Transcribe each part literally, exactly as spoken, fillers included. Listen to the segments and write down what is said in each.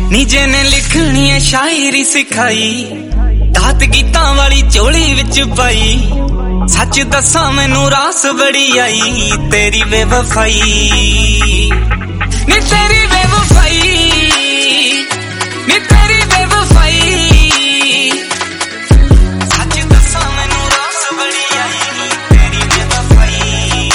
नीजे ने लिखनी है शायरी सिखाई, दात गीतां वाली झोली विच पाई। सच दसा मैनू रास बड़ी आई तेरी बेवफाई, नी तेरी बेवफाई, नी तेरी बेवफाई। सच दसा मैनू रास बड़ी आई तेरी बेवफाई।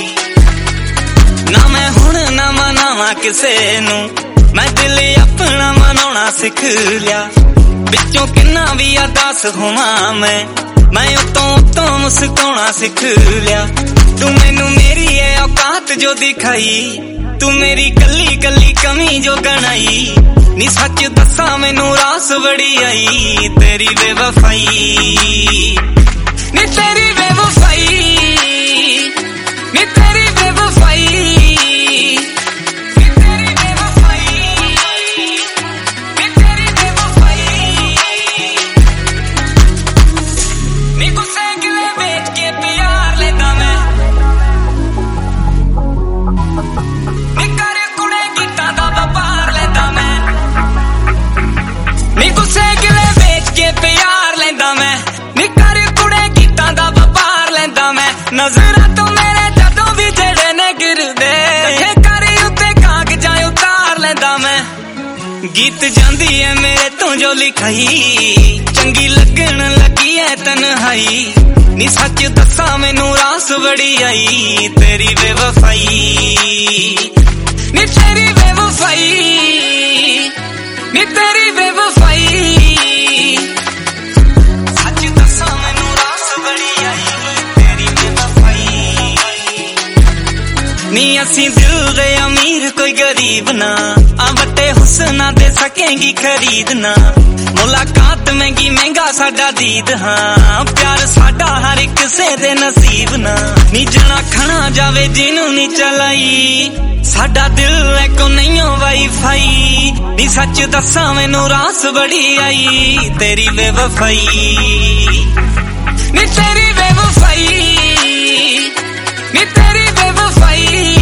ना मैं हुण ना मनावा किसे नू, मैं दिल अपना मनाना सिख लिया। बिचों किन्ना भी अदास होवा मैं, मैं उतों उतों मुस्कुराना सिख लिया। तू मैनू मेरी है औकात जो दिखाई, तू मेरी कली कली कमी जो गणाई। नी सच दसा मैनू रास बड़ी आई तेरी बेवफाई, नी तेरी बेवफाई, नी तेरी बेवफाई। नजरा तो मेरे जदों भी जेड़े ने गिरदे, करी उत्ते कागजां उतार लेंदा मैं। गीत जांदी है मेरे तो जो लिखाई, चंगी लगन लगी है तन्हाई। नी सच दसा मैनू रास बड़ी आई तेरी बेवफाई, नी तेरी बेवफाई, नी तेरी बेवफाई। नी असी दिल दे अमीर कोई गरीब ना, आ बट्टे हुस्ना दे सकेंगी खरीदना। मुलाकात महंगी महंगा साडा दीद, हाँ प्यार साडा हर एक से दे नसीब ना। नी जना खना जावे जिनू नी चलाई, साडा दिल है को नहीं हो वाईफाई। नी सच दसा मैनू रास बड़ी आई तेरी बेवफाई, नी तेरी बेवफाई, नी तेरी बेवफाई।